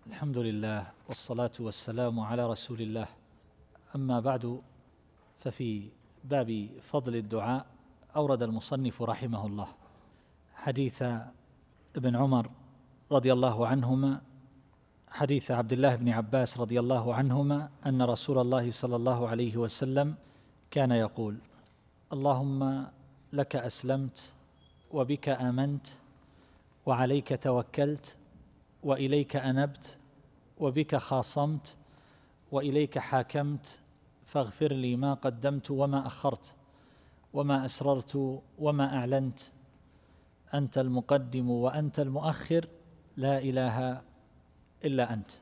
الحمد لله والصلاة والسلام على رسول الله. أما بعد، ففي باب فضل الدعاء أورد المصنف رحمه الله حديث ابن عمر رضي الله عنهما، حديث عبد الله بن عباس رضي الله عنهما أن رسول الله صلى الله عليه وسلم كان يقول: اللهم لك أسلمت وبك آمنت وعليك توكلت وإليك أنبت وبك خاصمت وإليك حاكمت فاغفر لي ما قدمت وما أخرت وما أسررت وما أعلنت، أنت المقدم وأنت المؤخر، لا إله إلا أنت.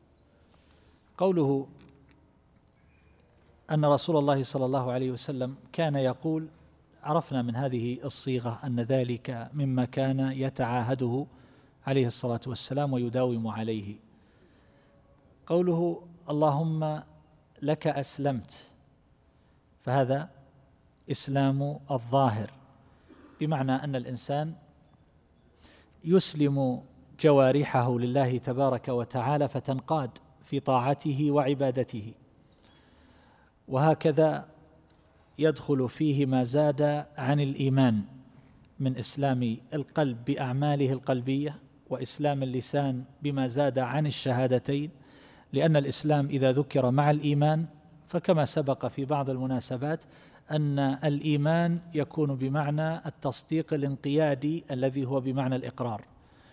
قوله أن رسول الله صلى الله عليه وسلم كان يقول، عرفنا من هذه الصيغة أن ذلك مما كان يتعاهده عليه الصلاة والسلام ويداوم عليه. قوله اللهم لك أسلمت، فهذا إسلام الظاهر، بمعنى أن الإنسان يسلم جوارحه لله تبارك وتعالى فتنقاد في طاعته وعبادته، وهكذا يدخل فيه ما زاد عن الإيمان من إسلام القلب بأعماله القلبية وإسلام اللسان بما زاد عن الشهادتين، لأن الإسلام إذا ذكر مع الإيمان فكما سبق في بعض المناسبات أن الإيمان يكون بمعنى التصديق الانقيادي الذي هو بمعنى الإقرار،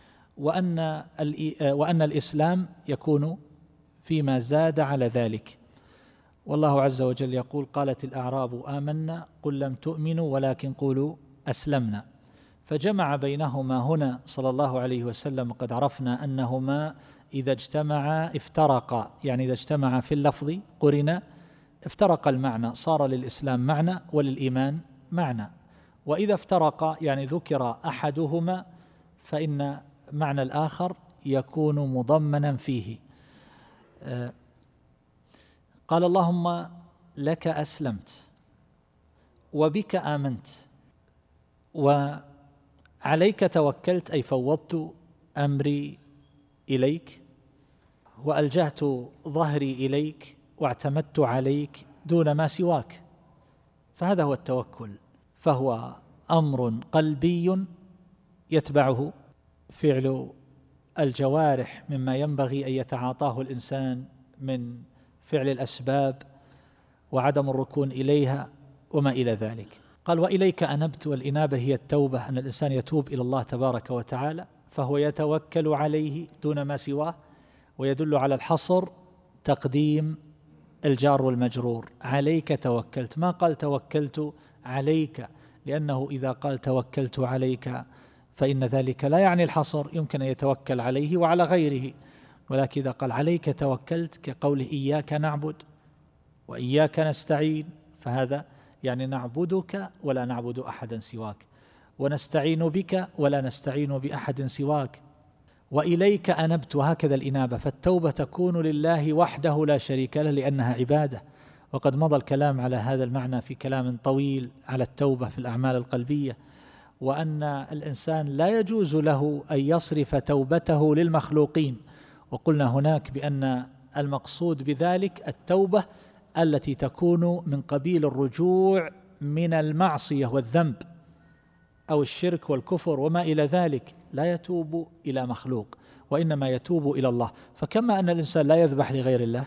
وأن الإسلام يكون فيما زاد على ذلك. والله عز وجل يقول: قالت الأعراب آمنا قل لم تؤمنوا ولكن قولوا أسلمنا. فجمع بينهما هنا صلى الله عليه وسلم، وقد عرفنا أنهما إذا اجتمعا افترقا، يعني إذا اجتمعا في اللفظ قرنا افترق المعنى، صار للإسلام معنى وللإيمان معنى، وإذا افترقا يعني ذكر أحدهما فإن معنى الآخر يكون مضمنا فيه. قال: اللهم لك أسلمت وبك آمنت وعليك توكلت، أي فوضت أمري إليك وألجأت ظهري إليك واعتمدت عليك دون ما سواك. فهذا هو التوكل، فهو أمر قلبي يتبعه فعل الجوارح مما ينبغي أن يتعاطاه الإنسان من فعل الأسباب وعدم الركون إليها وما إلى ذلك. قال: وإليك أنبت، والإنابة هي التوبة، أن الإنسان يتوب إلى الله تبارك وتعالى، فهو يتوكل عليه دون ما سواه، ويدل على الحصر تقديم الجار والمجرور، عليك توكلت، ما قال توكلت عليك، لأنه إذا قال توكلت عليك فإن ذلك لا يعني الحصر، يمكن أن يتوكل عليه وعلى غيره، ولكن إذا قال عليك توكلت كقوله إياك نعبد وإياك نستعين، فهذا يعني نعبدك ولا نعبد أحدا سواك، ونستعين بك ولا نستعين بأحد سواك، وإليك أنبت، وهكذا الإنابة. فالتوبة تكون لله وحده لا شريك له لأنها عبادة، وقد مضى الكلام على هذا المعنى في كلام طويل على التوبة في الأعمال القلبية، وأن الإنسان لا يجوز له أن يصرف توبته للمخلوقين، وقلنا هناك بأن المقصود بذلك التوبة التي تكون من قبيل الرجوع من المعصية والذنب أو الشرك والكفر وما إلى ذلك، لا يتوب إلى مخلوق وإنما يتوب إلى الله. فكما أن الإنسان لا يذبح لغير الله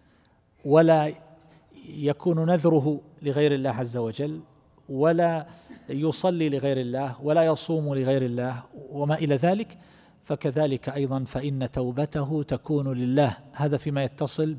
ولا يكون نذره لغير الله عز وجل ولا يصلي لغير الله ولا يصوم لغير الله وما إلى ذلك، فكذلك أيضا فإن توبته تكون لله. هذا فيما يتصل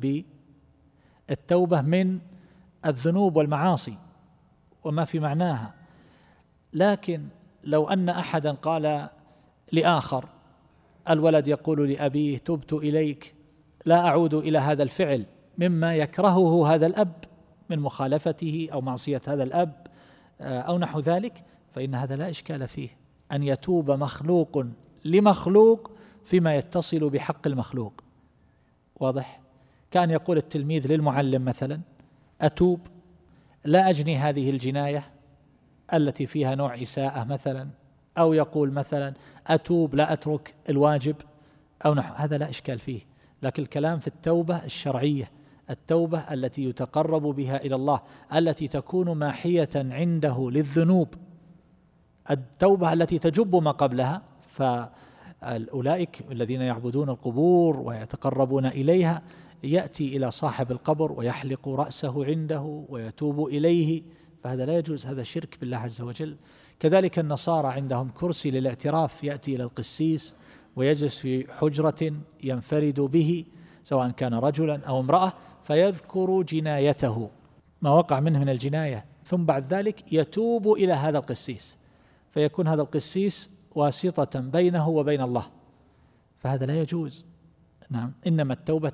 بالتوبة من الذنوب والمعاصي وما في معناها. لكن لو أن أحدا قال لآخر، الولد يقول لأبيه تبت إليك لا أعود إلى هذا الفعل، مما يكرهه هذا الأب من مخالفته أو معصية هذا الأب أو نحو ذلك، فإن هذا لا إشكال فيه أن يتوب مخلوق لمخلوق فيما يتصل بحق المخلوق. واضح؟ كان يقول التلميذ للمعلم مثلا: أتوب لا أجني هذه الجناية التي فيها نوع إساءة مثلا، أو يقول مثلا أتوب لا أترك الواجب أو نحو، هذا لا إشكال فيه، لكن الكلام في التوبة الشرعية، التوبة التي يتقرب بها إلى الله، التي تكون ماحية عنده للذنوب، التوبة التي تجب ما قبلها. فأولئك الذين يعبدون القبور ويتقربون إليها يأتي إلى صاحب القبر ويحلق رأسه عنده ويتوب إليه، فهذا لا يجوز، هذا شرك بالله عز وجل. كذلك النصارى عندهم كرسي للاعتراف، يأتي إلى القسيس ويجلس في حجرة ينفرد به سواء كان رجلا أو امرأة، فيذكر جنايته ما وقع منه من الجناية، ثم بعد ذلك يتوب إلى هذا القسيس، فيكون هذا القسيس واسطة بينه وبين الله، فهذا لا يجوز. نعم، إنما التوبة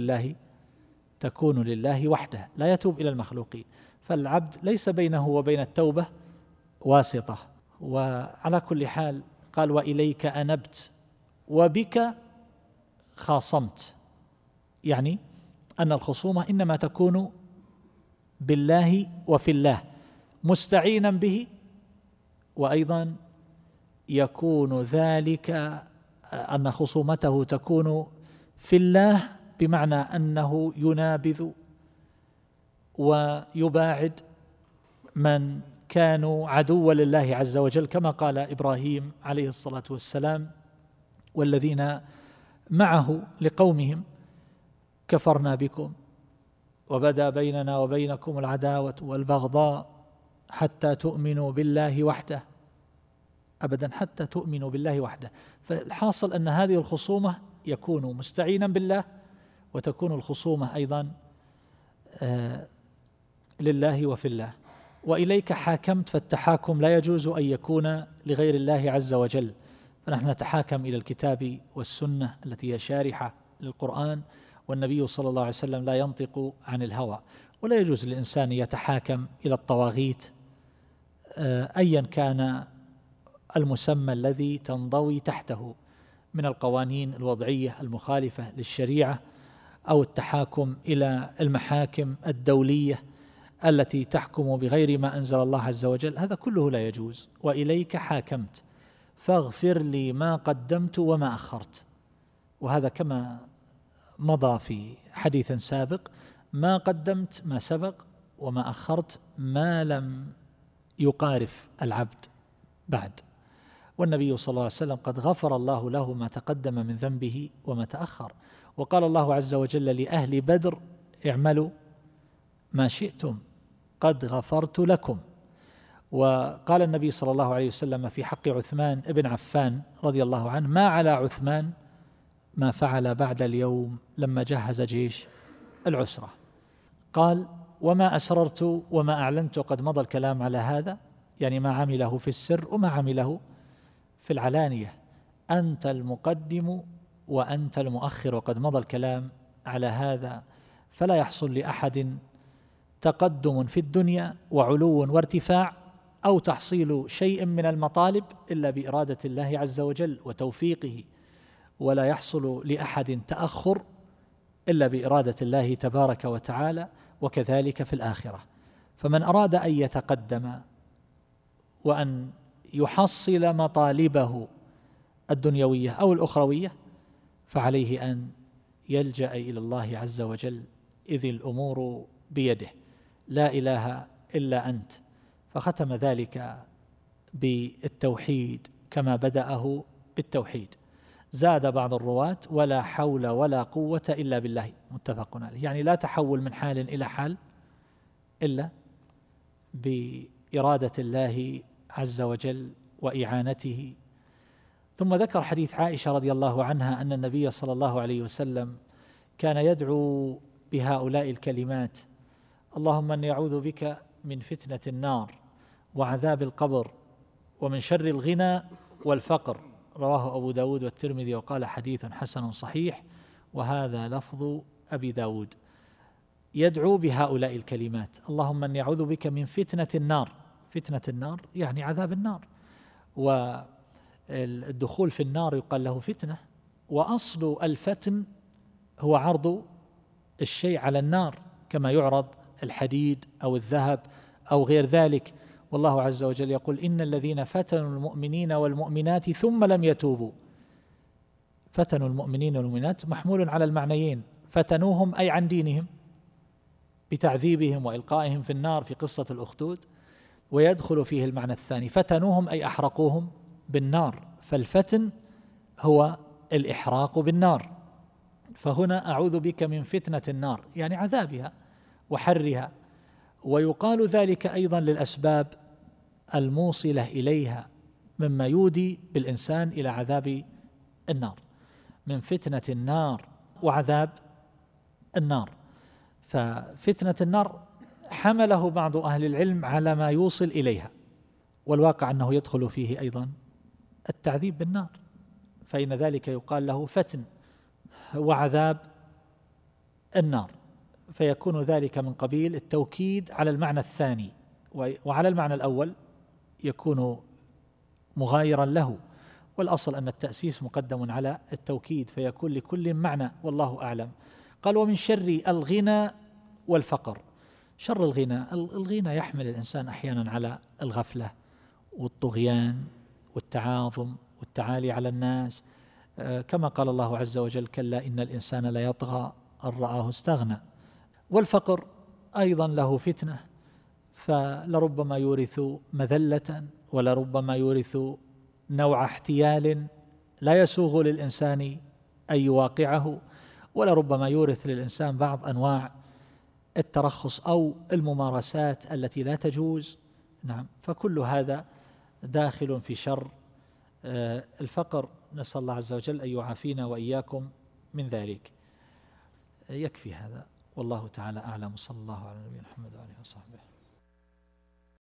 تكون لله وحده، لا يتوب إلى المخلوقين، فالعبد ليس بينه وبين التوبة واسطة. وعلى كل حال قال وإليك أنبت وبك خاصمت، يعني أن الخصومة إنما تكون بالله وفي الله مستعينا به، وأيضا يكون ذلك أن خصومته تكون في الله بمعنى أنه ينابذ ويباعد من كانوا عدوا لله عز وجل، كما قال إبراهيم عليه الصلاة والسلام والذين معه لقومهم كفرنا بكم وبدا بيننا وبينكم العداوة والبغضاء حتى تؤمنوا بالله وحده، أبدا حتى تؤمنوا بالله وحده. فالحاصل أن هذه الخصومة يكون مستعينا بالله، وتكون الخصومة أيضا لله وفي الله. وإليك حاكمت، فالتحاكم لا يجوز أن يكون لغير الله عز وجل، فنحن نتحاكم إلى الكتاب والسنة التي هي شارحة للقرآن، والنبي صلى الله عليه وسلم لا ينطق عن الهوى. ولا يجوز للإنسان يتحاكم إلى الطواغيت أيا كان المسمى الذي تنضوي تحته من القوانين الوضعية المخالفة للشريعة، أو التحاكم إلى المحاكم الدولية التي تحكم بغير ما أنزل الله عز وجل، هذا كله لا يجوز. وإليك حاكمت فاغفر لي ما قدمت وما أخرت، وهذا كما مضى في حديث سابق، ما قدمت ما سبق، وما أخرت ما لم يقارف العبد بعد. والنبي صلى الله عليه وسلم قد غفر الله له ما تقدم من ذنبه وما تأخر. وقال الله عز وجل لأهل بدر اعملوا ما شئتم قد غفرت لكم. وقال النبي صلى الله عليه وسلم في حق عثمان بن عفان رضي الله عنه ما على عثمان ما فعل بعد اليوم لما جهز جيش العسرة. قال وما أسررت وما أعلنت، قد مضى الكلام على هذا، يعني ما عمله في السر وما عمله في العلانية. أنت المقدم وأنت المؤخر، وقد مضى الكلام على هذا. فلا يحصل لأحد تقدم في الدنيا وعلو وارتفاع أو تحصيل شيء من المطالب إلا بإرادة الله عز وجل وتوفيقه، ولا يحصل لأحد تأخر إلا بإرادة الله تبارك وتعالى، وكذلك في الآخرة. فمن أراد أن يتقدم وأن يحصل مطالبه الدنيوية أو الأخروية فعليه أن يلجأ إلى الله عز وجل، إذ الأمور بيده، لا إله إلا أنت. فختم ذلك بالتوحيد كما بدأه بالتوحيد. زاد بعض الرواة ولا حول ولا قوة إلا بالله، متفق عليه، يعني لا تحول من حال إلى حال إلا بإرادة الله عز وجل وإعانته. ثم ذكر حديث عائشة رضي الله عنها أن النبي صلى الله عليه وسلم كان يدعو بهؤلاء الكلمات: اللهم إني أعوذ بك من فتنة النار وعذاب القبر ومن شر الغنى والفقر. رواه أبو داود والترمذي وقال حديث حسن صحيح، وهذا لفظ أبي داود. يدعو بهؤلاء الكلمات: اللهم إني أعوذ بك من فتنة النار. فتنة النار يعني عذاب النار، والدخول في النار يقال له فتنة، وأصل الفتن هو عرض الشيء على النار كما يعرض الحديد أو الذهب أو غير ذلك. والله عز وجل يقول: إن الذين فتنوا المؤمنين والمؤمنات ثم لم يتوبوا فتنوا المؤمنين والمؤمنات محمول على المعنيين، فتنوهم أي عن دينهم بتعذيبهم وإلقائهم في النار في قصة الأخدود، ويدخل فيه المعنى الثاني فتنوهم أي أحرقوهم بالنار، فالفتن هو الإحراق بالنار. فهنا أعوذ بك من فتنة النار يعني عذابها وحرها. ويقال ذلك أيضا للأسباب الموصلة إليها مما يودي بالإنسان إلى عذاب النار، من فتنة النار وعذاب النار. ففتنة النار حمله بعض أهل العلم على ما يوصل إليها، والواقع أنه يدخل فيه أيضا التعذيب بالنار، فإن ذلك يقال له فتن وعذاب النار، فيكون ذلك من قبيل التوكيد على المعنى الثاني، وعلى المعنى الأول يكون مغايرا له، والأصل أن التأسيس مقدم على التوكيد، فيكون لكل معنى والله أعلم. قال ومن شر الغنى والفقر. شر الغنى يحمل الإنسان أحيانا على الغفلة والطغيان والتعاظم والتعالي على الناس، كما قال الله عز وجل كلا إن الإنسان ليطغى أن رآه استغنى. والفقر أيضا له فتنة، فلربما يورث مذلة، ولربما يورث نوع احتيال لا يسوغ للإنسان أن يواقعه، ولربما يورث للإنسان بعض أنواع الترخص أو الممارسات التي لا تجوز. نعم، فكل هذا داخل في شر الفقر، نسأل الله عز وجل أن يعافينا وإياكم من ذلك. يكفي هذا والله تعالى أعلم، صلى الله على نبينا محمد وآله وصحبه.